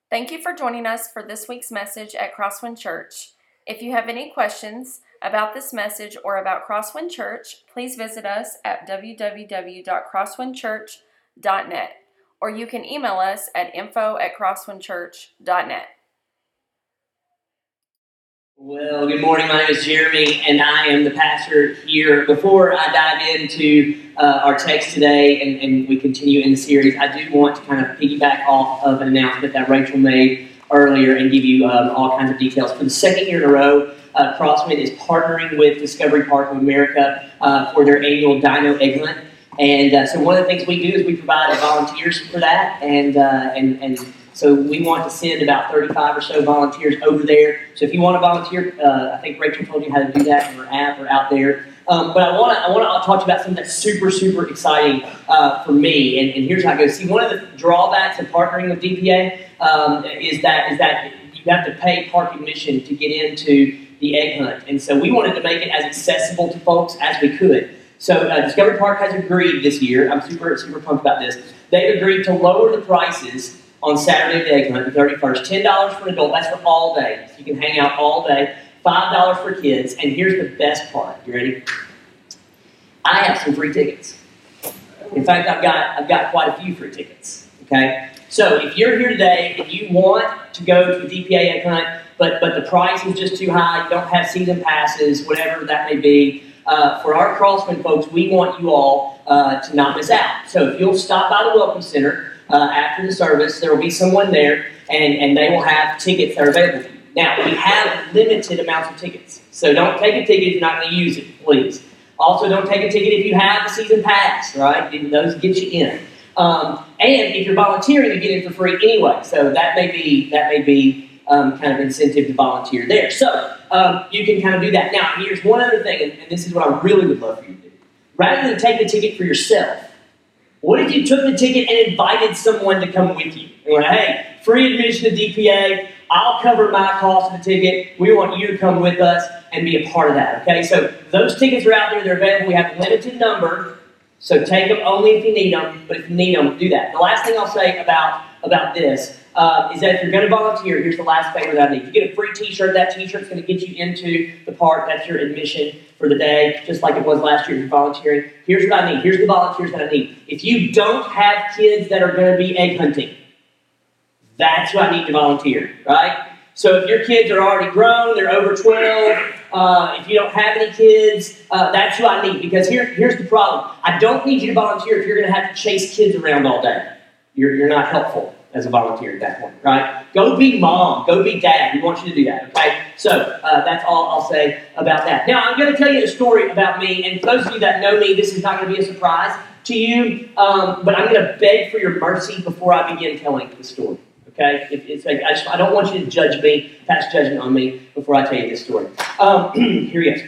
Thank you for joining us for this week's message at Crosswind Church. If you have any questions about this message or about Crosswind Church, please visit us at www.crosswindchurch.net, or you can email us at info@crosswindchurch.net. Well, good morning. My name is Jeremy, and I am the pastor here. Before I dive into our text today and we continue in the series, I do want to kind of piggyback off of an announcement that Rachel made earlier and give you all kinds of details. For the second year in a row, Crosswind is partnering with Discovery Park of America for their annual Dino Egg Hunt. And so one of the things we do is we provide volunteers for that, and so we want to send about 35 or so volunteers over there. So if you want to volunteer, I think Rachel told you how to do that in her app or out there. But I want to talk to you about something that's super, super exciting for me. And here's how it goes. See, one of the drawbacks of partnering with DPA is that you have to pay park admission to get into the egg hunt. And so we wanted to make it as accessible to folks as we could. So Discovery Park has agreed this year. I'm super, super pumped about this. They've agreed to lower the prices on Saturday the egg hunt, the 31st. $10 for an adult, that's for all day. So you can hang out all day. $5 for kids. And here's the best part. You ready? I have some free tickets. In fact, I've got quite a few free tickets. Okay? So if you're here today and you want to go to the DPA egg hunt, but the price is just too high, you don't have season passes, whatever that may be, for our Crosswind folks, we want you all to not miss out. So if you'll stop by the Welcome Center after the service, there will be someone there, and they will have tickets that are available to you. Now, we have limited amounts of tickets, so don't take a ticket if you're not going to use it, please. Also, don't take a ticket if you have a season pass, right? Those get you in. And if you're volunteering, you get in for free anyway, so that may be kind of incentive to volunteer there. So you can kind of do that. Now, here's one other thing, and this is what I really would love for you to do. Rather than take the ticket for yourself, what if you took the ticket and invited someone to come with you? And went, hey, free admission to DPA, I'll cover my cost of the ticket, we want you to come with us and be a part of that, okay? So those tickets are out there, they're available, we have a limited number, so take them only if you need them, but if you need them, do that. The last thing I'll say about this is that if you're going to volunteer, here's the last favor that I need. You get a free t-shirt. That t-shirt's going to get you into the park. That's your admission for the day, just like it was last year. You're volunteering. Here's what I need. Here's the volunteers that I need. If you don't have kids that are going to be egg hunting, that's who I need to volunteer, right? So if your kids are already grown, they're over 12, if you don't have any kids, that's who I need. Because here's the problem. I don't need you to volunteer if you're going to have to chase kids around all day. You're not helpful as a volunteer at that point, right? Go be mom. Go be dad. We want you to do that, okay? So that's all I'll say about that. Now, I'm going to tell you a story about me, and for those of you that know me, this is not going to be a surprise to you, but I'm going to beg for your mercy before I begin telling the story, okay? I don't want you to judge me, pass judgment on me before I tell you this story. Here he is.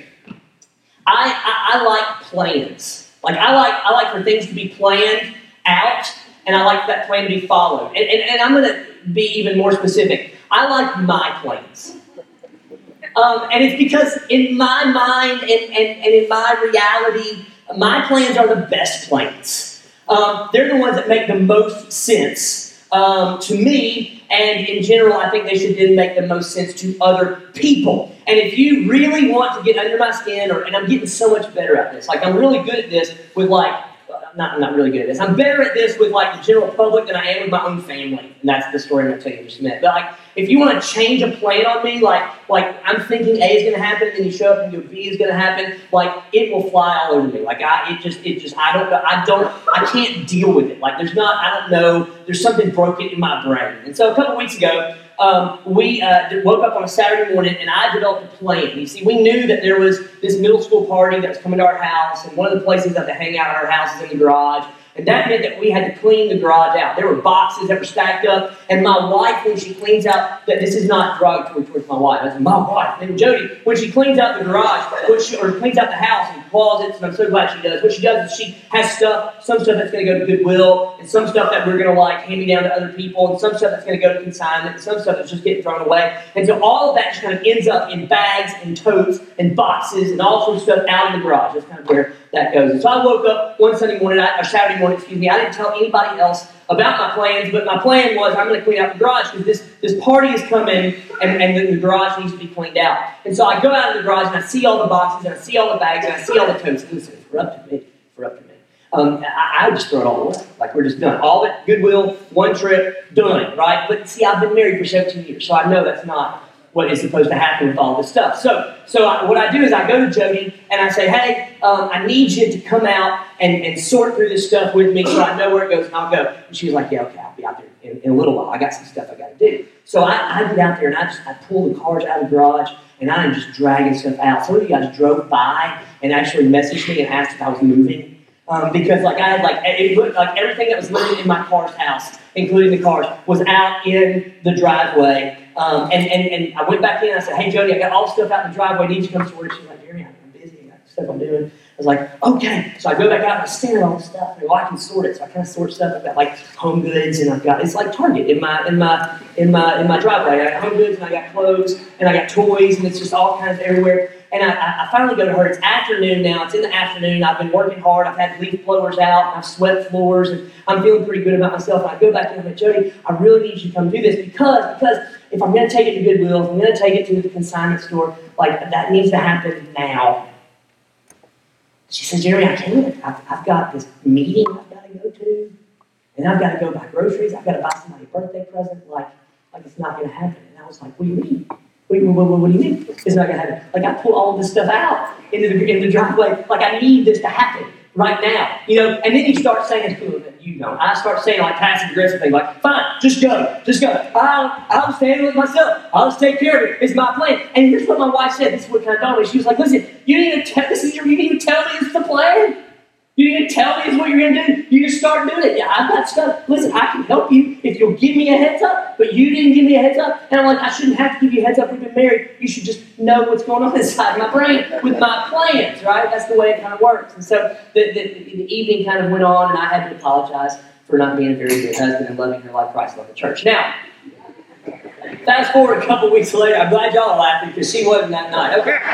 I like plans. Like, I like for things to be planned out, and I like that plan to be followed. And I'm going to be even more specific. I like my plans. And it's because in my mind and in my reality, my plans are the best plans. They're the ones that make the most sense to me, and in general, I think they should then make the most sense to other people. And if you really want to get under my skin, and I'm getting so much better at this, like I'm really good at this with I'm not really good at this. I'm better at this with the general public than I am with my own family. And that's the story I'm going to tell you in just a minute. But if you want to change a plan on me, like I'm thinking A is going to happen, and then you show up and you go B is going to happen, it will fly all over me. I can't deal with it. There's something broken in my brain. And so a couple weeks ago, we woke up on a Saturday morning, and I developed a plan. You see, we knew that there was this middle school party that was coming to our house, and one of the places that to hang out at our house is in the garage. And that meant that we had to clean the garage out. There were boxes that were stacked up, and my wife, when she cleans out, that this is not derogatory towards my wife, that's my wife, named Jody, when she cleans out the garage, or cleans out the house and closets, and I'm so glad she does, what she does is she has some stuff that's going to go to Goodwill, and some stuff that we're going to hand me down to other people, and some stuff that's going to go to consignment, and some stuff that's just getting thrown away. And so all of that just kind of ends up in bags and totes and boxes and all sorts of stuff out in the garage. That's kind of where that goes. And so I woke up one Saturday morning, I didn't tell anybody else about my plans, but my plan was I'm going to clean out the garage because this party is coming and the garage needs to be cleaned out. And so I go out of the garage and I see all the boxes and I see all the bags and I see all the totes. Listen, for up to me. I would just throw it all away. Like, we're just done. All at Goodwill, one trip, done, right? But see, I've been married for 17 years, so I know that's not what is supposed to happen with all this stuff. So what I do is I go to Jody and I say, hey, I need you to come out and sort through this stuff with me so I know where it goes and I'll go. And she was like, yeah, okay, I'll be out there in a little while. I got some stuff I got to do. So I get out there and I pull the cars out of the garage and I'm just dragging stuff out. Some of you guys drove by and actually messaged me and asked if I was moving. Because I had everything that was living in my car's house, including the cars, was out in the driveway. And I went back in and I said, hey, Jody, I got all the stuff out in the driveway. I need you to come sort it. She's like, Jeremy, I'm busy. I got stuff I'm doing. I was like, okay. So I go back out and I stand at all the stuff. And I can sort it. So I kind of sort stuff. I've got like home goods and it's like Target in my driveway. I got home goods and I got clothes and I got toys and it's just all kinds of everywhere. And I finally go to her. It's afternoon now. It's in the afternoon. I've been working hard. I've had leaf blowers out. And I've swept floors. And I'm feeling pretty good about myself. And I go back in and I'm like, Jody, I really need you to come do this because if I'm going to take it to Goodwill, if I'm going to take it to the consignment store, that needs to happen now. She says, Jeremy, I can't. I've got this meeting I've got to go to. And I've got to go buy groceries. I've got to buy somebody a birthday present. Like it's not going to happen. And I was like, what do you mean? What do you mean? It's not going to happen. I pull all this stuff out into the driveway. I need this to happen right now. And then you start saying, I start saying passive aggressive things fine, just go. I'll just handle it myself. I'll just take care of it. It's my plan. And here's what my wife said. This is what kind of dawned on me. She was like, listen, you didn't even tell me it's the plan. You didn't tell me it's what you're going to do. You just start doing it. Yeah, I've got stuff. Listen, I can help you if you'll give me a heads up, but you didn't give me a heads up. And I'm like, I shouldn't have to give you a heads up. We've been married. You should just know what's going on inside my brain with my plans, right? That's the way it kind of works. And so the evening kind of went on, and I had to apologize for not being a very good husband and loving her like Christ loved the church. Now, fast forward a couple weeks later. I'm glad y'all are laughing because she wasn't that night.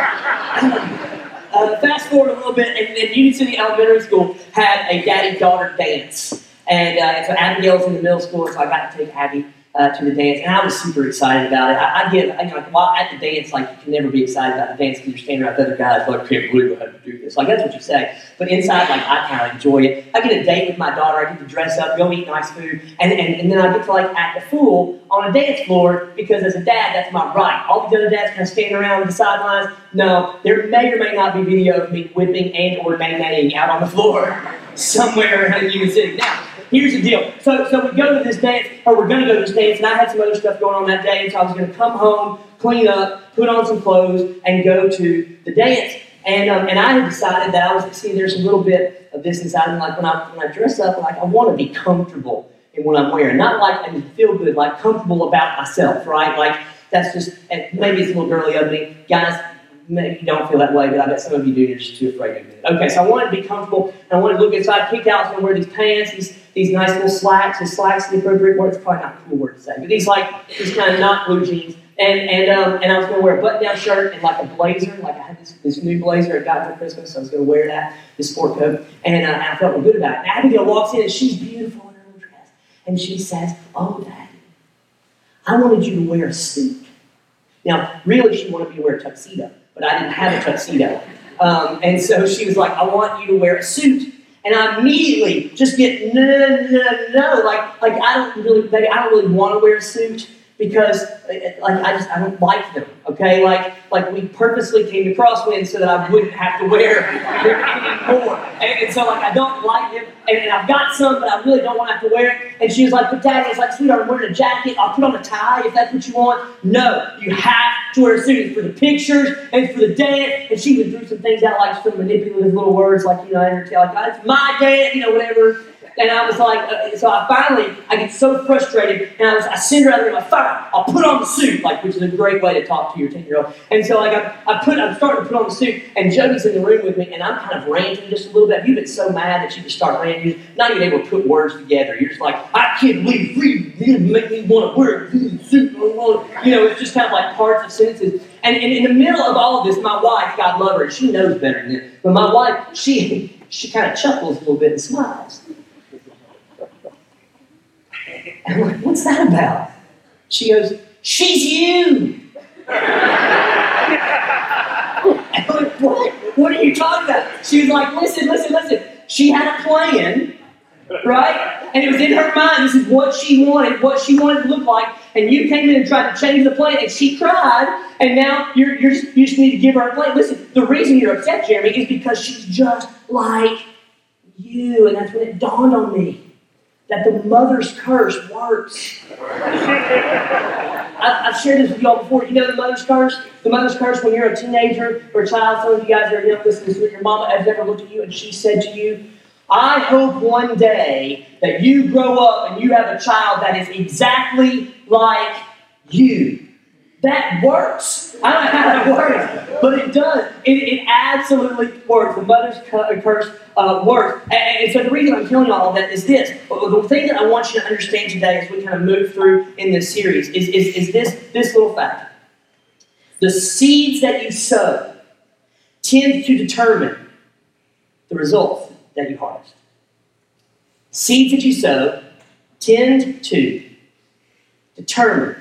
Okay. Fast forward a little bit, and Union City Elementary School had a daddy-daughter dance. And so Abigail's in the middle school, so I got to take Abby to the dance, and I was super excited about it. While at the dance, you can never be excited about the dance because you're standing around with other guys, I can't believe I had to do this. That's what you say. But inside, I kind of enjoy it. I get a date with my daughter, I get to dress up, go eat nice food, and then I get to act a fool on a dance floor because as a dad, that's my right. All these other dads kind of standing around on the sidelines. No, there may or may not be video of me whipping and or nae-naeing out on the floor somewhere around Union City. Now, here's the deal. So we go to this dance, or we're going to go to this dance, and I had some other stuff going on that day, and so I was going to come home, clean up, put on some clothes, and go to the dance. And I had decided that I was, there's a little bit of this inside me, when I dress up, I want to be comfortable in what I'm wearing. Not I feel good, comfortable about myself, right? That's just, maybe it's a little girly of me. Guys, maybe you don't feel that way, but I bet some of you do. You're just too afraid to admit it. Okay, so I wanted to be comfortable, and I wanted to look inside. I picked out, I was going to wear these pants, these nice little slacks. Is slacks the appropriate word? It's probably not a cool word to say, but these kind of not blue jeans. And I was going to wear a button-down shirt and a blazer. I had this new blazer I got for Christmas, so I was going to wear that, this sport coat, and I felt good about it. And Abigail walks in, and she's beautiful in her little dress, and she says, "Oh, Daddy, I wanted you to wear a suit." Now, really, she wanted me to wear a tuxedo, but I didn't have a tuxedo. And so she was like, "I want you to wear a suit." And I immediately just get, no. I don't really want to wear a suit because, I don't like them, okay? We purposely came to Crosswind so that I wouldn't have to wear them anymore. And so, I don't like them. And I've got some, but I really don't want to have to wear it. And she was like, "But Daddy," I was "Sweetheart, I'm wearing a jacket. I'll put on a tie if that's what you want." No, you have to wear a suit. It's for the pictures and for the dance. And she would threw some things out, some manipulative little words, in her tail, "It's my dance," whatever. And I was so I get so frustrated, and I send her out there, "Fine, I'll put on the suit," which is a great way to talk to your 10-year-old. And so, I'm starting to put on the suit, and Jody's in the room with me, and I'm kind of ranting just a little bit. You've been so mad that you just start ranting, you're not even able to put words together. You're just "I can't believe you didn't make me want to wear a suit." It's just kind of parts of sentences. And in the middle of all of this, my wife, God love her, she knows better than this, but my wife, she kind of chuckles a little bit and smiles. And I'm like, what's that about? She goes, she's you. And I'm like, what? What are you talking about? She was like, listen. She had a plan, right? And it was in her mind. This is what she wanted to look like. And you came in and tried to change the plan, and she tried. And now you just need to give her a plan. Listen, the reason you're upset, Jeremy, is because she's just like you. And that's when it dawned on me that the mother's curse works. I've shared this with y'all before. You know the mother's curse? The mother's curse when you're a teenager or a child. Some of you guys are young. Listen, this is what your mama has ever looked at you and she said to you, I hope one day that you grow up and you have a child that is exactly like you. That works. I don't know how that works, but it does. It absolutely works. The mother's curse works. And so the reason I'm telling you all of that is this. The thing that I want you to understand today as we kind of move through in this series is this little fact. The seeds that you sow tend to determine the results that you harvest. Seeds that you sow tend to determine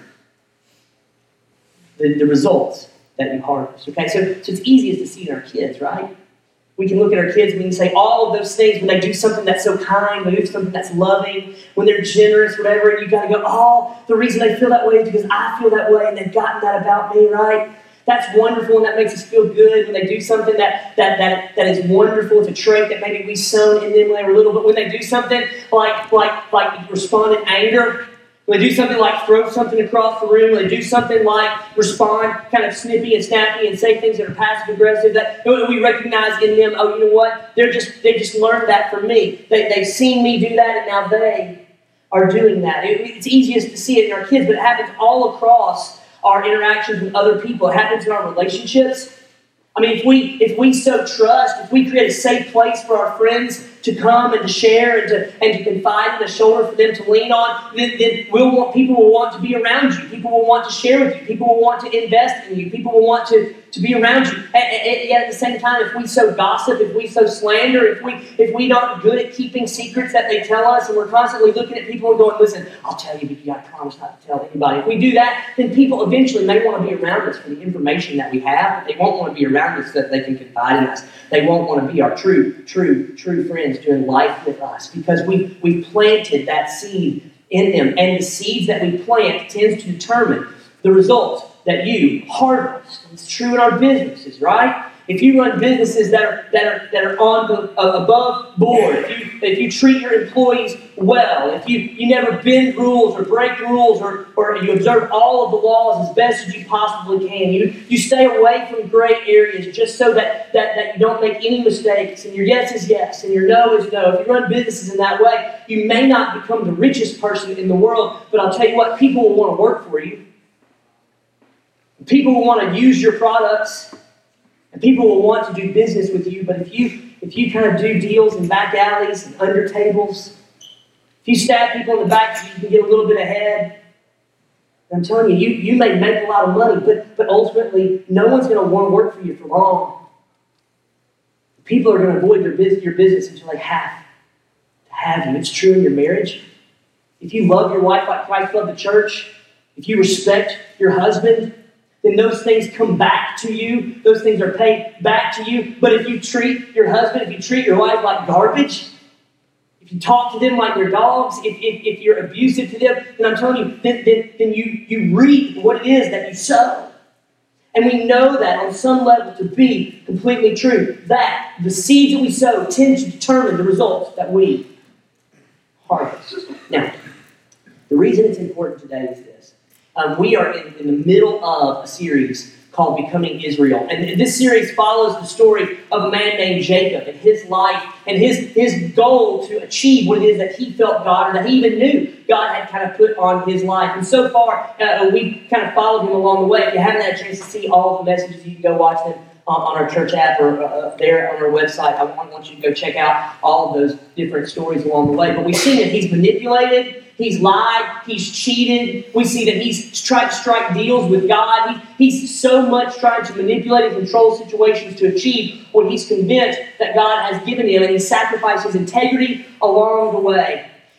the results that you harvest. Okay, so it's easiest to see in our kids, right? We can look at our kids and we can say all of those things when they do something that's so kind, when they do something that's loving, when they're generous, whatever, and you got to go, oh, the reason they feel that way is because I feel that way and they've gotten that about me, right? That's wonderful and that makes us feel good when they do something that is wonderful. It's a trait that maybe we sown in them when they were little, but when they do something like respond in anger, when they do something like throw something across the room, when they do something like respond kind of snippy and snappy and say things that are passive aggressive, that we recognize in them, oh, you know what? They just learned that from me. They've seen me do that and now they are doing that. It's easiest to see it in our kids, but it happens all across our interactions with other people. It happens in our relationships. I mean, if we sow trust, if we create a safe place for our friends to come and to share and to confide in a shoulder for them to lean on, then people will want to be around you. People will want to share with you. People will want to invest in you. People will want to be around you. And yet at the same time, if we sow gossip, if we sow slander, if we aren't good at keeping secrets that they tell us, and we're constantly looking at people and going, listen, I'll tell you, but you got to promise not to tell anybody. If we do that, then people eventually may want to be around us for the information that we have, but they won't want to be around us so that they can confide in us. They won't want to be our true friends doing life with us because we've planted that seed in them. And the seeds that we plant tends to determine the results that you harvest. It's true in our businesses, right? If you run businesses that are on above board, if you treat your employees well, if you never bend rules or break rules or you observe all of the laws as best as you possibly can, you stay away from gray areas just so that you don't make any mistakes and your yes is yes and your no is no. If you run businesses in that way, you may not become the richest person in the world, but I'll tell you what, people will want to work for you. People will want to use your products. And people will want to do business with you, but if you kind of do deals in back alleys and under tables, if you stab people in the back so you can get a little bit ahead, I'm telling you may make a lot of money, but ultimately, no one's going to want to work for you for long. People are going to avoid your business until they have to have you. It's true in your marriage. If you love your wife like Christ loved the church, if you respect your husband, then those things come back to you. Those things are paid back to you. But if you treat your husband, if you treat your wife like garbage, if you talk to them like they're dogs, if you're abusive to them, then I'm telling you, then you reap what it is that you sow. And we know that on some level to be completely true, that the seeds that we sow tend to determine the results that we harvest. Now, the reason it's important today is this. We are in the middle of a series called Becoming Israel. And this series follows the story of a man named Jacob and his life and his goal to achieve what it is that he felt God, or that he even knew God had kind of put on his life. And so far, we've kind of followed him along the way. If you haven't had a chance to see all of the messages, you can go watch them on our church app or there on our website. I want you to go check out all of those different stories along the way. But we've seen that he's manipulated, he's lied, he's cheated. We see that he's tried to strike deals with God. He's so much trying to manipulate and control situations to achieve what he's convinced that God has given him, and he sacrificed his integrity along the way.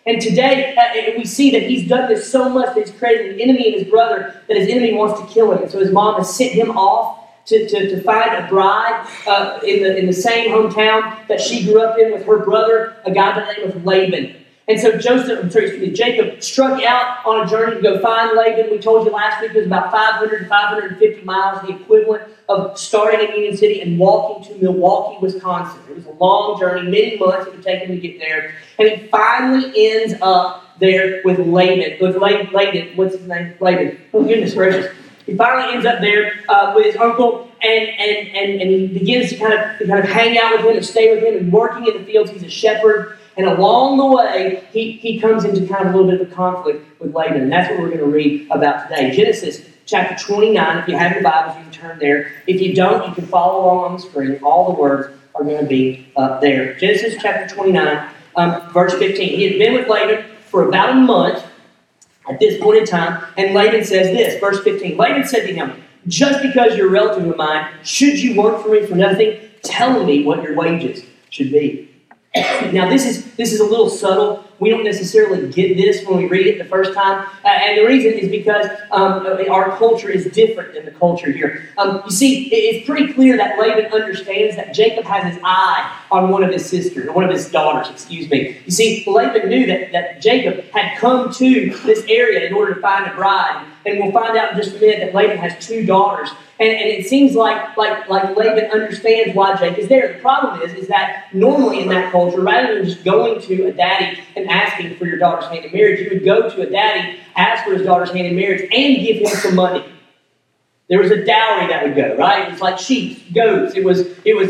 And today, we see that he's done this so much that he's created an enemy in his brother, that his enemy wants to kill him. And so his mom has sent him off to find a bride in the same hometown that she grew up in with her brother, a guy by the name of Laban. And so Jacob struck out on a journey to go find Laban. We told you last week it was about 500 to 550 miles, the equivalent of starting in Union City and walking to Milwaukee, Wisconsin. It was a long journey, many months it would take him to get there. And he finally ends up there with Laban. What's his name? Laban. Oh, goodness gracious. He finally ends up there with his uncle, and he begins to kind of hang out with him and stay with him and working in the fields. He's a shepherd. And along the way, he comes into kind of a little bit of a conflict with Laban. And that's what we're going to read about today. Genesis chapter 29. If you have your Bibles, you can turn there. If you don't, you can follow along on the screen. All the words are going to be up there. Genesis chapter 29, verse 15. He had been with Laban for about a month at this point in time. And Laban says this, verse 15. Laban said to him, "Just because you're a relative of mine, should you work for me for nothing? Tell me what your wages should be." Now, this is a little subtle. We don't necessarily get this when we read it the first time. And the reason is because our culture is different than the culture here. You see, it's pretty clear that Laban understands that Jacob has his eye on one of his daughters, excuse me. You see, Laban knew that Jacob had come to this area in order to find a bride. And we'll find out in just a minute that Laban has two daughters. And it seems like Laban understands why Jacob is there. The problem is that normally in that culture, rather than just going to a daddy and asking for your daughter's hand in marriage, you would go to a daddy, ask for his daughter's hand in marriage, and give him some money. There was a dowry that would go, right? It was like sheep, goats. It was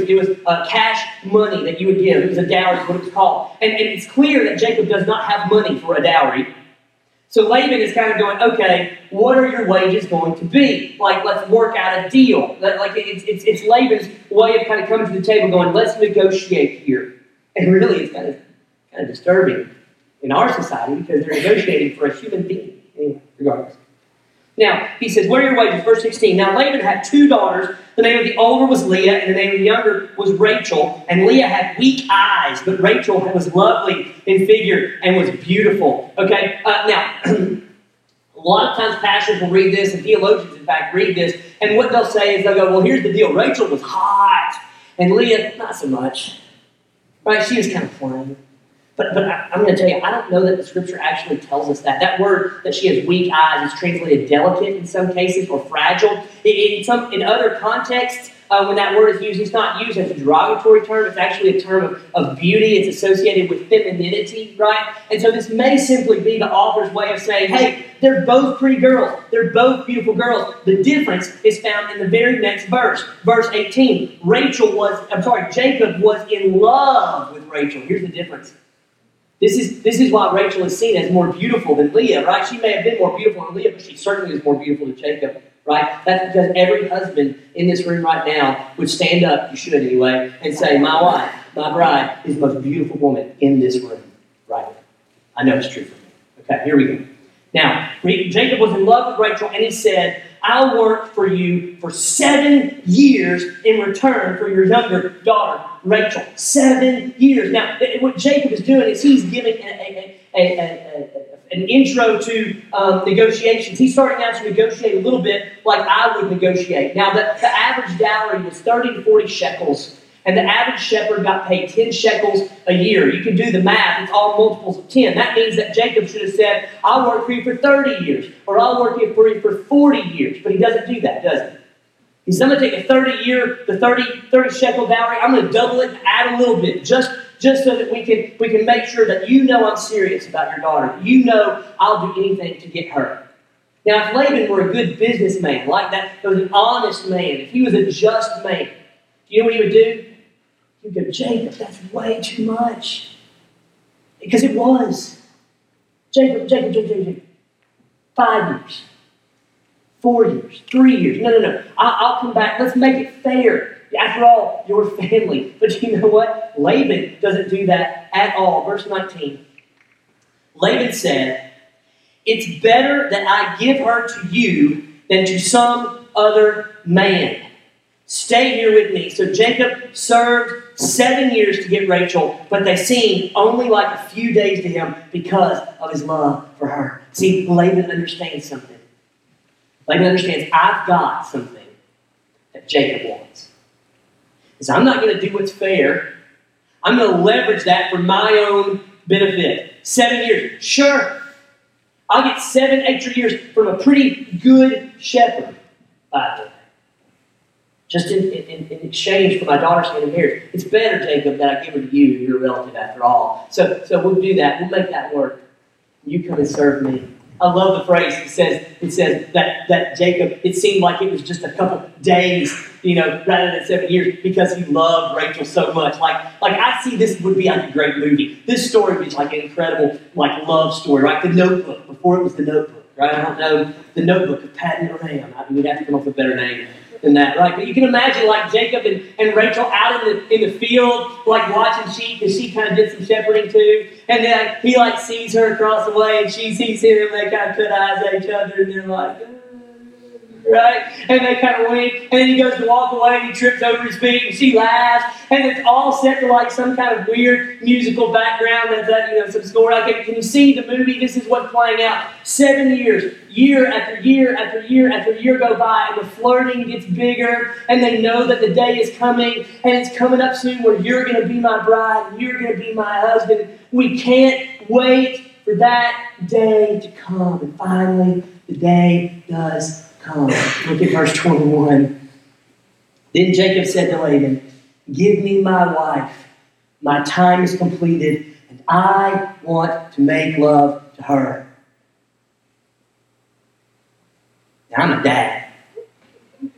cash money that you would give. It was a dowry, is what it was called. And it's clear that Jacob does not have money for a dowry. So Laban is kind of going, okay, what are your wages going to be? Like, let's work out a deal. Like, it's Laban's way of kind of coming to the table going, let's negotiate here. And really, it's kind of disturbing in our society because they're negotiating for a human being. Anyway, regardless. Now, he says, what are your wages? Verse 16. Now, Laban had two daughters. The name of the older was Leah, and the name of the younger was Rachel. And Leah had weak eyes, but Rachel was lovely in figure and was beautiful. Okay, now, a lot of times pastors will read this, and theologians, in fact, read this, and what they'll say is they'll go, well, here's the deal. Rachel was hot, and Leah, not so much. Right? She was kind of plain. But I'm going to tell you, I don't know that the Scripture actually tells us that. That word that she has weak eyes is translated delicate in some cases or fragile. In other contexts, when that word is used, it's not used as a derogatory term. It's actually a term of beauty. It's associated with femininity, right? And so this may simply be the author's way of saying, hey, they're both pretty girls. They're both beautiful girls. The difference is found in the very next verse. Verse 18. Jacob was in love with Rachel. Here's the difference. This is why Rachel is seen as more beautiful than Leah, right? She may have been more beautiful than Leah, but she certainly is more beautiful than Jacob, right? That's because every husband in this room right now would stand up, you should anyway, and say, my wife, my bride, is the most beautiful woman in this room, right? I know it's true for me. Okay, here we go. Now, Jacob was in love with Rachel, and he said, I'll work for you for 7 years in return for your younger daughter, Rachel. 7 years. Now, what Jacob is doing is he's giving an intro to negotiations. He's starting out to negotiate a little bit like I would negotiate. Now, the average dowry was 30 to 40 shekels. And the average shepherd got paid 10 shekels a year. You can do the math. It's all multiples of 10. That means that Jacob should have said, I'll work for you for 30 years. Or I'll work for you for 40 years. But he doesn't do that, does he? He says, I'm going to take a 30 shekel dowry. I'm going to double it and add a little bit. Just so that we can make sure that you know I'm serious about your daughter. You know I'll do anything to get her. Now, if Laban were a good businessman, like that, he was an honest man, if he was a just man, you know what he would do? He'd go, Jacob, that's way too much. Because it was. Jacob. 5 years. 4 years. 3 years. No. I'll come back. Let's make it fair. After all, your family. But you know what? Laban doesn't do that at all. Verse 19. Laban said, it's better that I give her to you than to some other man. Stay here with me. So Jacob served 7 years to get Rachel, but they seemed only like a few days to him because of his love for her. See, Laban understands something. Laban understands, I've got something that Jacob wants. Because I'm not going to do what's fair. I'm going to leverage that for my own benefit. 7 years. Sure. I'll get 7 extra years from a pretty good shepherd, by the way. Just in exchange for my daughter's hand in marriage. It's better, Jacob, that I give her to you. You're a relative after all. So we'll do that. We'll make that work. You come and serve me. I love the phrase. It says that Jacob, it seemed like it was just a couple days, rather than 7 years, because he loved Rachel so much. Like I see this would be like a great movie. This story was like an incredible love story, right? The Notebook, before it was The Notebook, right? I don't know, The Notebook of Patton Graham. We'd have to come up with a better name than that, right? But you can imagine Jacob and Rachel out in the field, watching sheep, because she kind of did some shepherding too. And then he sees her across the way, and she sees him, and they kind of put eyes at each other, and they're like, right? And they kind of wink, and then he goes to walk away, and he trips over his feet, and she laughs, and it's all set to some kind of weird musical background that's some score. Can you see the movie? This is what's playing out. 7 years, year after year after year after year go by, and the flirting gets bigger, and they know that the day is coming, and it's coming up soon where you're going to be my bride, and you're going to be my husband. We can't wait for that day to come. And finally, the day does come. Look at verse 21. Then Jacob said to Laban, "Give me my wife. My time is completed, and I want to make love to her." Now, I'm a dad of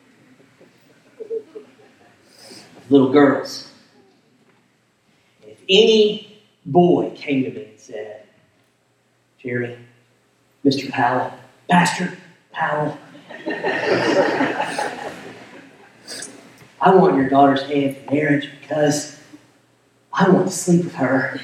little girls. If any boy came to me and said, "Jeremy, Mr. Powell, Pastor Powell, I want your daughter's hand in marriage because I want to sleep with her,"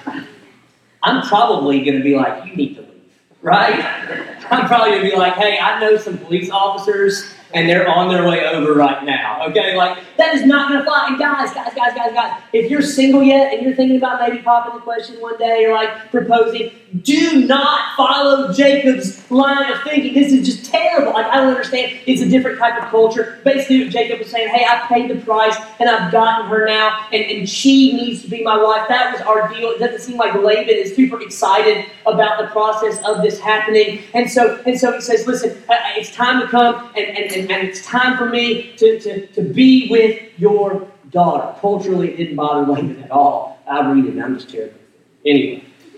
I'm probably going to be like, "You need to leave," right? I'm probably going to be like, "Hey, I know some police officers, and they're on their way over right now," okay? That is not going to fly. And guys, if you're single yet and you're thinking about maybe popping the question one day or proposing, do not follow Jacob's line of thinking. This is just terrible. I don't understand. It's a different type of culture. Basically, Jacob was saying, "Hey, I paid the price, and I've gotten her now, and she needs to be my wife." That was our deal. It doesn't seem like Laban is super excited about the process of this happening. And so he says, "Listen, it's time to come, and it's time for me to be with your daughter." Culturally, it didn't bother Laban at all. I read it, and I'm just terrible. Anyway,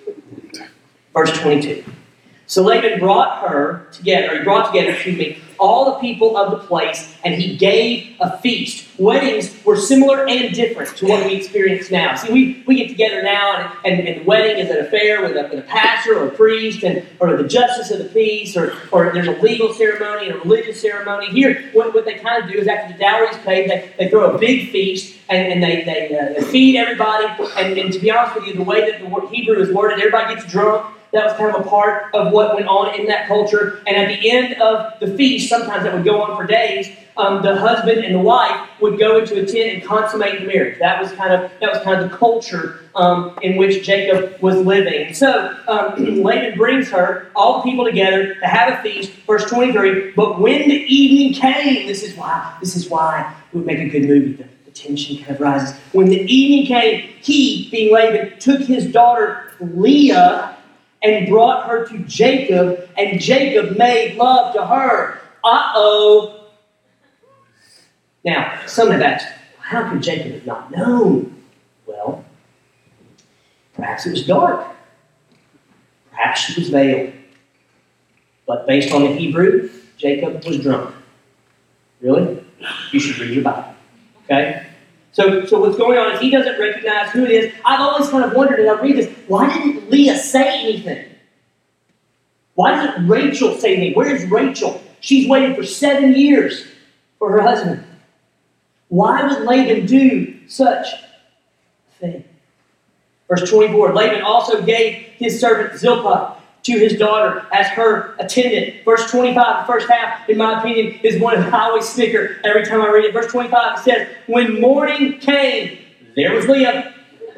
verse 22. So Laban brought together, all the people of the place, and he gave a feast. Weddings were similar and different to what we experience now. See, we get together now, and the wedding is an affair with a pastor or a priest, or the justice of the peace, or there's a legal ceremony and a religious ceremony. Here, what they kind of do is after the dowry is paid, they throw a big feast, and they feed everybody. And to be honest with you, the way that the word Hebrew is worded, everybody gets drunk. That was kind of a part of what went on in that culture. And at the end of the feast, sometimes that would go on for days, the husband and the wife would go into a tent and consummate the marriage. That was kind of the culture in which Jacob was living. And so Laban brings all the people together to have a feast. Verse 23. But when the evening came, this is why it would make a good movie. The tension kind of rises. When the evening came, he, being Laban, took his daughter Leah and brought her to Jacob, and Jacob made love to her. Uh-oh. Now, some have asked, how could Jacob have not known? Well, perhaps it was dark. Perhaps she was veiled. But based on the Hebrew, Jacob was drunk. Really? You should read your Bible. Okay? So what's going on is he doesn't recognize who it is. I've always kind of wondered, as I read this, why didn't Leah say anything? Why didn't Rachel say anything? Where's Rachel? She's waited for 7 years for her husband. Why would Laban do such a thing? Verse 24, Laban also gave his servant Zilpah to his daughter as her attendant. Verse 25, the first half, in my opinion, is one that I always snicker every time I read it. Verse 25, it says, when morning came, there was Leah.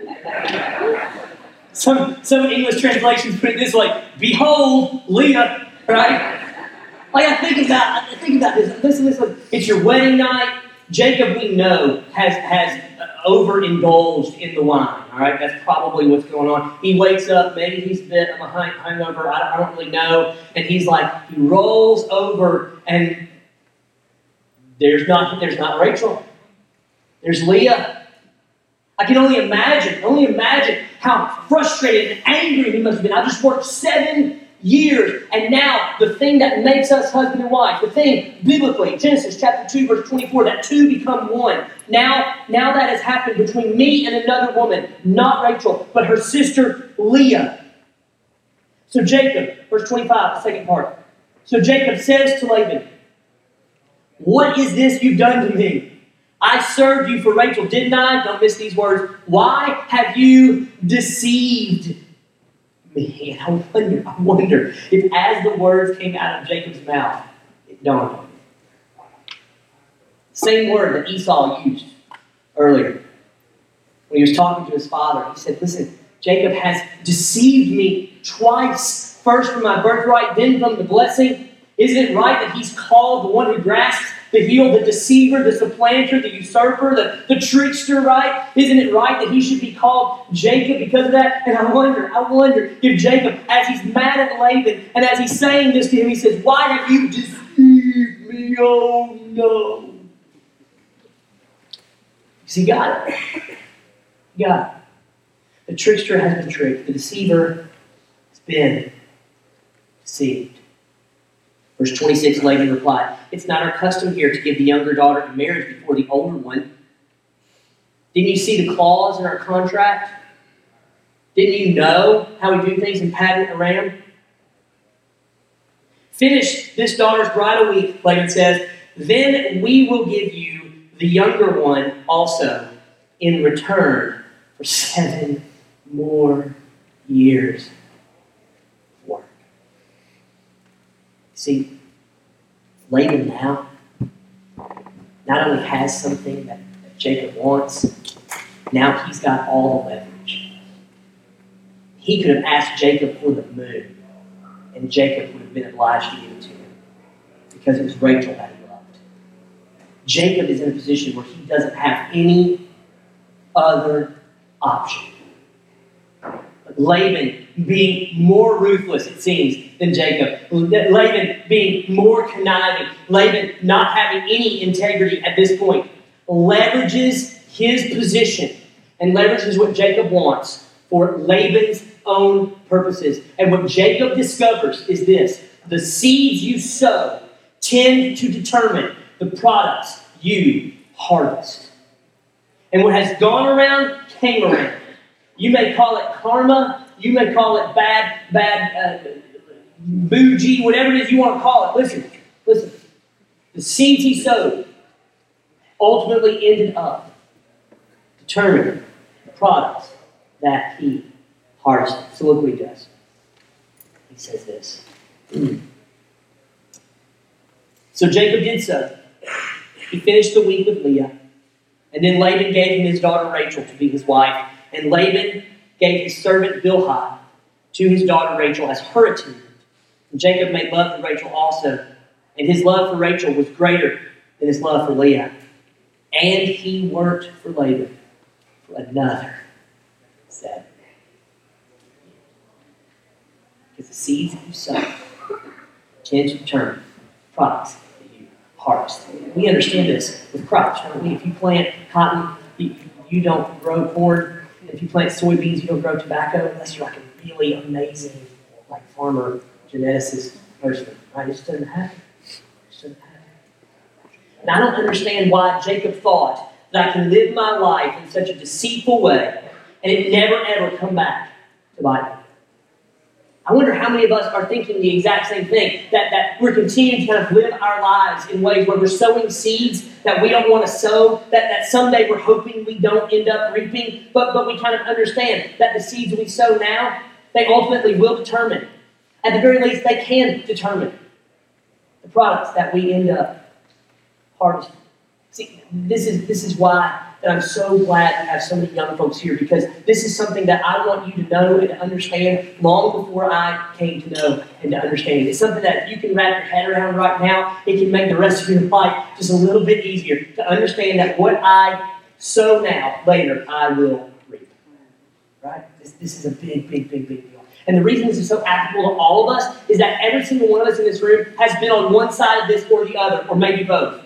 Some English translations put it this way: behold, Leah, right? Like I think about this. Listen. It's your wedding night. Jacob, we know, has overindulged in the wine. All right, that's probably what's going on. He wakes up, maybe he's a bit of a hungover. I don't really know. And he rolls over, and there's not Rachel. There's Leah. I can only imagine how frustrated and angry he must have been. I just worked 7 years, and now the thing that makes us husband and wife, the thing biblically, Genesis chapter 2, verse 24, that two become one. Now that has happened between me and another woman, not Rachel, but her sister Leah. So Jacob, verse 25, the second part. So Jacob says to Laban, what is this you've done to me? I served you for Rachel, didn't I? Don't miss these words. Why have you deceived me? And I wonder if as the words came out of Jacob's mouth, it dawned on him. Same word that Esau used earlier. When he was talking to his father, he said, listen, Jacob has deceived me twice. First from my birthright, then from the blessing. Isn't it right that he's called the one who grasps the heel, the deceiver, the supplanter, the usurper, the trickster, right? Isn't it right that he should be called Jacob because of that? And I wonder if Jacob, as he's mad at Laban, and as he's saying this to him, he says, why have you deceived me? Oh no. Because he got it. He got it. The trickster has been tricked. The deceiver has been deceived. Verse 26, Laban replied, it's not our custom here to give the younger daughter in marriage before the older one. Didn't you see the clause in our contract? Didn't you know how we do things in Paddan Aram? Finish this daughter's bridal week, Laban says, then we will give you the younger one also in return for 7 more years. See, Laban now not only has something that Jacob wants, now he's got all the leverage. He could have asked Jacob for the moon, and Jacob would have been obliged to give it to him because it was Rachel that he loved. Jacob is in a position where he doesn't have any other option. But Laban being more ruthless, it seems, than Jacob. Laban being more conniving. Laban not having any integrity at this point. Leverages his position and leverages what Jacob wants for Laban's own purposes. And what Jacob discovers is this. The seeds you sow tend to determine the products you harvest. And what has gone around came around. You may call it karma. You may call it bad, bougie, whatever it is you want to call it. Listen. The seeds he sowed ultimately ended up determining the products that he harvested. So look what he does. He says this. So Jacob did so. He finished the week with Leah. And then Laban gave him his daughter Rachel to be his wife. And Laban gave his servant Bilhah to his daughter Rachel as her attendant. And Jacob made love to Rachel also. And his love for Rachel was greater than his love for Leah. And he worked for Laban for another 7 years. Because the seeds that you sow tend to determine products that you harvest. We understand this with crops, don't we? If you plant cotton, you don't grow corn. If you plant soybeans, you don't grow tobacco unless you're like a really amazing farmer, geneticist person. Right? It just doesn't happen. And I don't understand why Jacob thought that I can live my life in such a deceitful way and it never ever come back to bite me. I wonder how many of us are thinking the exact same thing, that we're continuing to kind of live our lives in ways where we're sowing seeds that we don't want to sow, that someday we're hoping we don't end up reaping, but we kind of understand that the seeds we sow now, they ultimately will determine, at the very least, they can determine the products that we end up harvesting. See, this is why that I'm so glad to have so many young folks here, because this is something that I want you to know and to understand long before I came to know and to understand. It's something that if you can wrap your head around right now, it can make the rest of your life just a little bit easier to understand that what I sow now, later, I will reap. Right? This is a big, big, big, big deal. And the reason this is so applicable to all of us is that every single one of us in this room has been on one side of this or the other, or maybe both.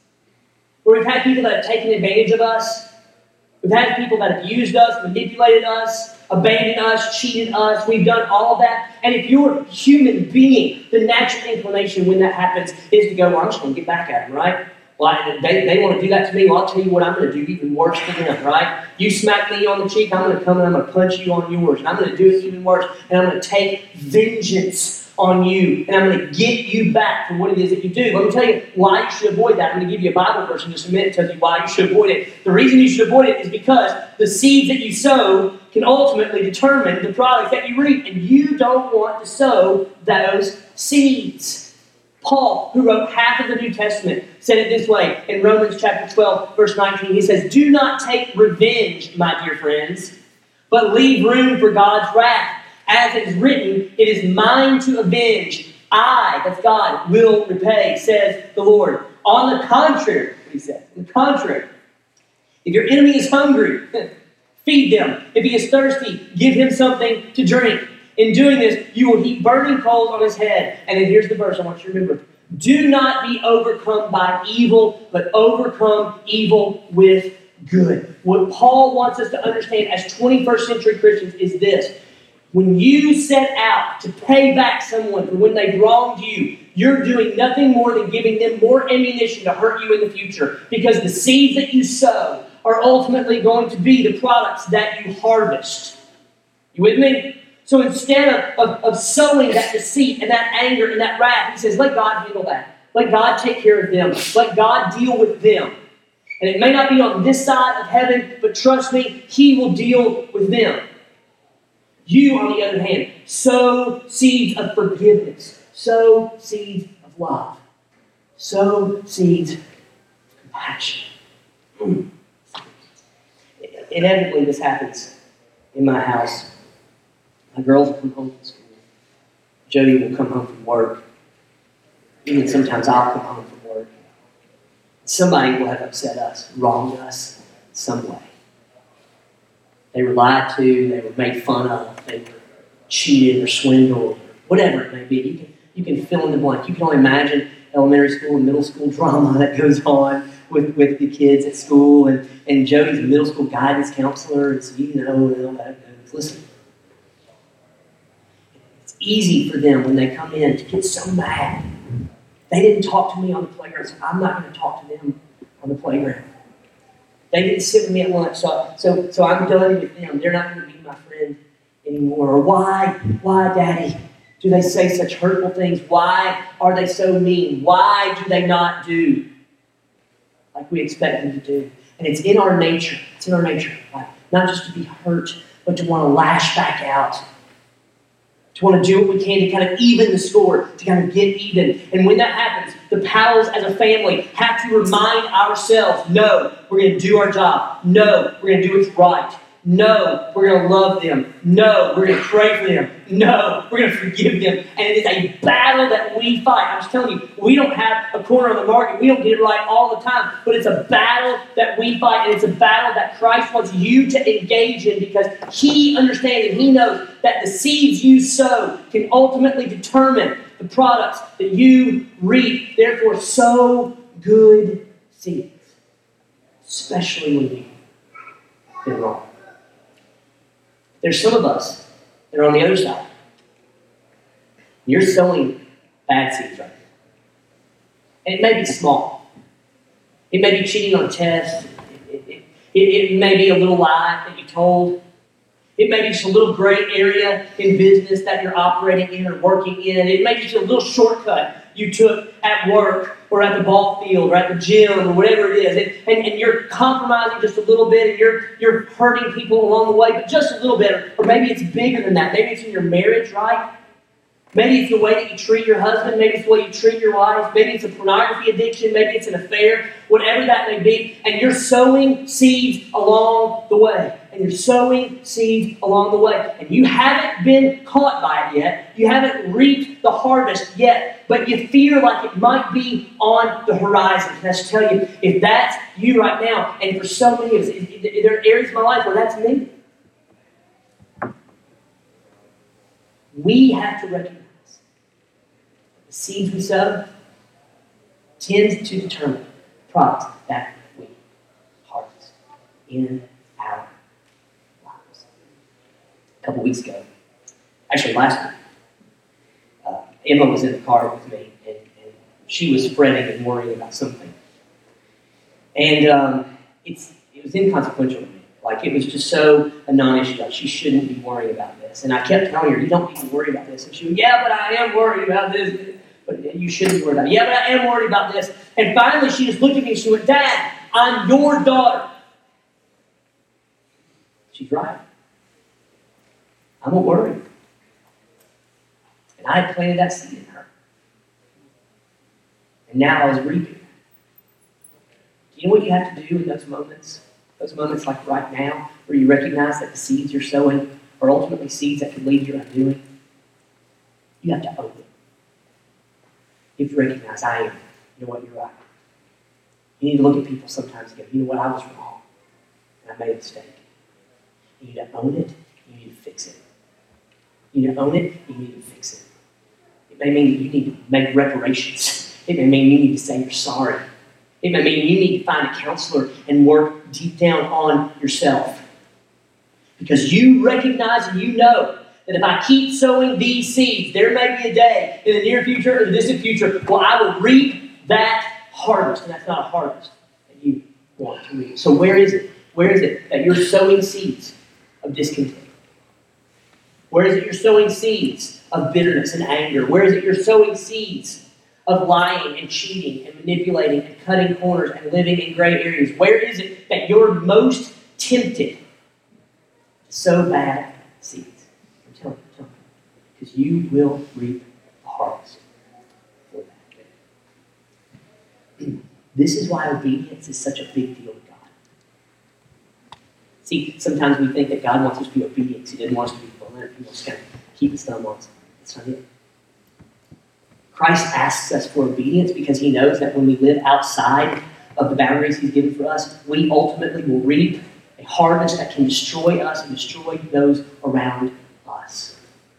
Where we've had people that have taken advantage of us. We've had people that have used us, manipulated us, abandoned us, cheated us. We've done all of that. And if you're a human being, the natural inclination when that happens is to go, well, I'm just going to get back at them, right? Well, they want to do that to me. Well, I'll tell you what I'm going to do even worse to them, right? You smack me on the cheek, I'm going to come and I'm going to punch you on yours. And I'm going to do it even worse. And I'm going to take vengeance on you, and I'm going to get you back for what it is that you do. Let me tell you why you should avoid that. I'm going to give you a Bible verse in just a minute that tells you why you should avoid it. The reason you should avoid it is because the seeds that you sow can ultimately determine the products that you reap, and you don't want to sow those seeds. Paul, who wrote half of the New Testament, said it this way in Romans chapter 12, verse 19. He says, "Do not take revenge, my dear friends, but leave room for God's wrath. As it is written, it is mine to avenge. I," that's God, "will repay, says the Lord." On the contrary, he said, on the contrary, if your enemy is hungry, feed them. If he is thirsty, give him something to drink. In doing this, you will heap burning coals on his head. And then here's the verse I want you to remember. "Do not be overcome by evil, but overcome evil with good." What Paul wants us to understand as 21st century Christians is this. When you set out to pay back someone for when they've wronged you, you're doing nothing more than giving them more ammunition to hurt you in the future, because the seeds that you sow are ultimately going to be the products that you harvest. You with me? So instead of sowing that deceit and that anger and that wrath, he says, let God handle that. Let God take care of them. Let God deal with them. And it may not be on this side of heaven, but trust me, He will deal with them. You, on the other hand, sow seeds of forgiveness. Sow seeds of love. Sow seeds of compassion. Inevitably, this happens in my house. My girls will come home from school. Jody will come home from work. Even sometimes I'll come home from work. Somebody will have upset us, wronged us in some way. They were lied to, they were made fun of, they were cheated or swindled, or whatever it may be. You can fill in the blank. You can only imagine elementary school and middle school drama that goes on with the kids at school. And Jody's a middle school guidance counselor, and so you know that. Listen, it's easy for them when they come in to get so mad. They didn't talk to me on the playground, so I'm not going to talk to them on the playground. They didn't sit with me at lunch, so I'm done with them. They're not going to be my friend anymore. Or why, Daddy, do they say such hurtful things? Why are they so mean? Why do they not do like we expect them to do? And it's in our nature. It's in our nature, right? Not just to be hurt, but to want to lash back out. To want to do what we can to kind of even the score, to kind of get even. And when that happens, the Powells as a family have to remind ourselves, no, we're going to do our job. No, we're going to do what's right. No, we're going to love them. No, we're going to pray for them. No, we're going to forgive them. And it is a battle that we fight. I was telling you, we don't have a corner on the market. We don't get it right all the time. But it's a battle that we fight, and it's a battle that Christ wants you to engage in, because He understands and He knows that the seeds you sow can ultimately determine the products that you reap. Therefore, sow good seeds, especially when you've been wrong. There's some of us that are on the other side. You're sowing bad seeds right now. And it may be small. It may be cheating on a test. It may be a little lie that you told. It may be just a little gray area in business that you're operating in or working in. It may be just a little shortcut you took at work or at the ball field or at the gym or whatever it is. And you're compromising just a little bit, and you're hurting people along the way, but just a little bit. Or maybe it's bigger than that. Maybe it's in your marriage, right? Maybe it's the way that you treat your husband. Maybe it's the way you treat your wife. Maybe it's a pornography addiction. Maybe it's an affair. Whatever that may be. And you're sowing seeds along the way. And you're sowing seeds along the way. And you haven't been caught by it yet. You haven't reaped the harvest yet. But you feel like it might be on the horizon. And I should tell you, if that's you right now, and for so many of us, there are areas of my life where that's me. We have to recognize the seeds we sow tend to determine the products that we harvest in our lives. A couple weeks ago, actually last week, Emma was in the car with me, and she was fretting and worrying about something. And it was inconsequential to me. Like, it was just so a non-issue. Like, she shouldn't be worrying about this. And I kept telling her, you don't need to worry about this. And she would, yeah, but I am worried about this. But you shouldn't be worried about it. Yeah, but I am worried about this. And finally, she just looked at me and she went, Dad, I'm your daughter. She's right. I'm not worried. And I had planted that seed in her. And now I was reaping. Do you know what you have to do in those moments? Those moments like right now, where you recognize that the seeds you're sowing are ultimately seeds that can lead to your undoing. You have to own it. You have to recognize, I am. You know what, you're right. You need to look at people sometimes and go, you know what, I was wrong. And I made a mistake. You need to own it. You need to fix it. You need to own it. You need to fix it. It may mean that you need to make reparations. It may mean you need to say you're sorry. It may mean you need to find a counselor and work deep down on yourself. Because you recognize and you know that if I keep sowing these seeds, there may be a day in the near future or the distant future where I will reap that harvest. And that's not a harvest that you want to reap. So where is it? Where is it that you're sowing seeds of discontent? Where is it you're sowing seeds of bitterness and anger? Where is it you're sowing seeds of lying and cheating and manipulating and cutting corners and living in gray areas? Where is it that you're most tempted to sow bad seeds? I'm telling you. Because you will reap the harvest for that. This is why obedience is such a big deal to God. See, sometimes we think that God wants us to be obedient. He didn't want us to be violent. He wants us to kind of keep his thumb on us. That's not it. Christ asks us for obedience because he knows that when we live outside of the boundaries he's given for us, we ultimately will reap a harvest that can destroy us and destroy those around us.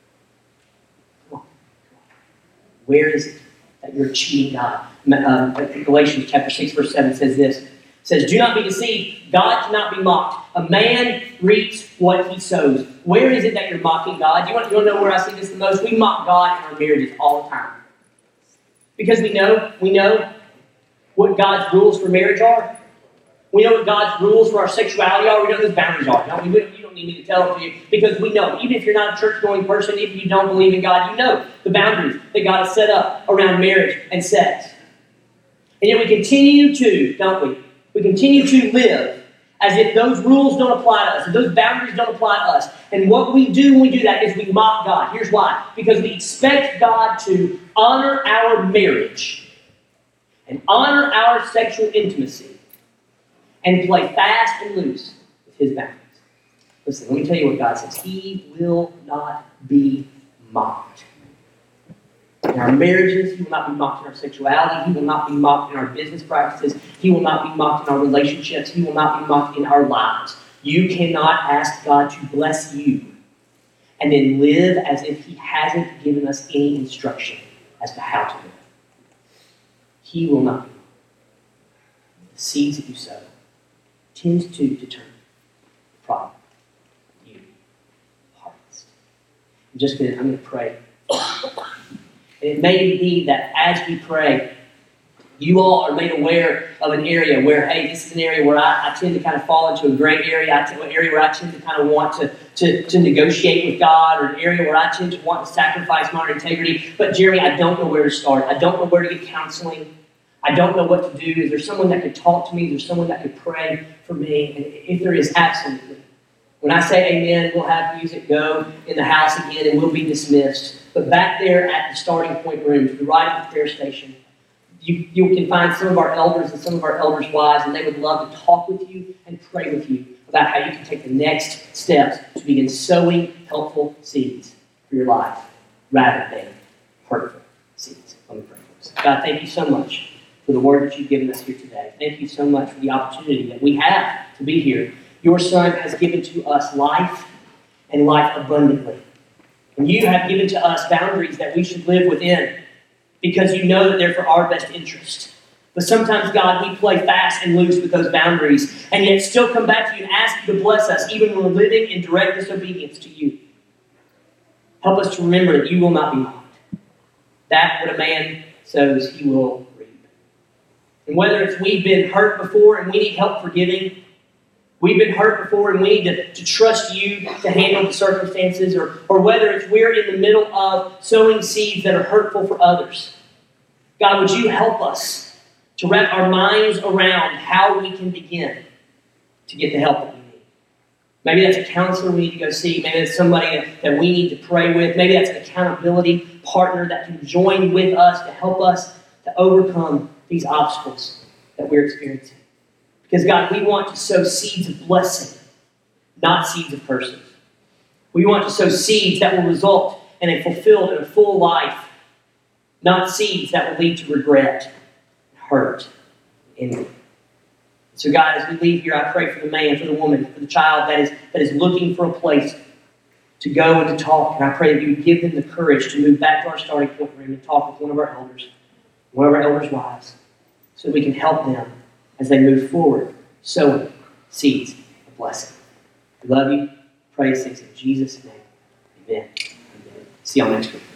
Come on. Where is it that you're cheating God? Galatians chapter 6, verse 7 says this. It says, do not be deceived. God cannot be mocked. A man reaps what he sows. Where is it that you're mocking God? You want to know where I see this the most? We mock God in our marriages all the time. Because we know what God's rules for marriage are. We know what God's rules for our sexuality are. We know what those boundaries are. You don't need me to tell them to you. Because we know, even if you're not a church-going person, even if you don't believe in God, you know the boundaries that God has set up around marriage and sex. And yet we continue to, don't we? We continue to live as if those rules don't apply to us, if those boundaries don't apply to us. And what we do when we do that is we mock God. Here's why. Because we expect God to honor our marriage and honor our sexual intimacy and play fast and loose with his boundaries. Listen, let me tell you what God says. He will not be mocked. In our marriages, he will not be mocked in our sexuality. He will not be mocked in our business practices. He will not be mocked in our relationships. He will not be mocked in our lives. You cannot ask God to bless you and then live as if he hasn't given us any instruction as to how to live. He will not be mocked. The seeds that you sow tend to determine the problem you harvest. I'm going to pray. And it may be that as we pray, you all are made aware of an area where, hey, this is an area where I tend to kind of fall into a gray area, an area where I tend to kind of want to negotiate with God, or an area where I tend to want to sacrifice my integrity. But Jeremy, I don't know where to start. I don't know where to get counseling. I don't know what to do. Is there someone that could talk to me? Is there someone that could pray for me? And if there is, absolutely. When I say amen, we'll have music go in the house again and we'll be dismissed. But back there at the starting point room, to the right of the prayer station, you can find some of our elders and some of our elders' wives, and they would love to talk with you and pray with you about how you can take the next steps to begin sowing helpful seeds for your life rather than hurtful seeds. Let me pray for us. God, thank you so much for the word that you've given us here today. Thank you so much for the opportunity that we have to be here. Your Son has given to us life and life abundantly. And you have given to us boundaries that we should live within because you know that they're for our best interest. But sometimes, God, we play fast and loose with those boundaries and yet still come back to you and ask you to bless us even when we're living in direct disobedience to you. Help us to remember that you will not be mocked. That what a man sows, he will reap. And whether it's we've been hurt before and we need help forgiving, we've been hurt before and we need to trust you to handle the circumstances, or whether it's we're in the middle of sowing seeds that are hurtful for others. God, would you help us to wrap our minds around how we can begin to get the help that we need? Maybe that's a counselor we need to go see. Maybe that's somebody that we need to pray with. Maybe that's an accountability partner that can join with us to help us to overcome these obstacles that we're experiencing. Because, God, we want to sow seeds of blessing, not seeds of curses. We want to sow seeds that will result in a fulfilled and a full life, not seeds that will lead to regret, hurt, envy. So, God, as we leave here, I pray for the man, for the woman, for the child that is looking for a place to go and to talk. And I pray that you would give them the courage to move back to our starting point room and talk with one of our elders, one of our elders' wives, so that we can help them as they move forward, sowing seeds of blessing. We love you. Pray these things in Jesus' name. Amen. Amen. See y'all next week.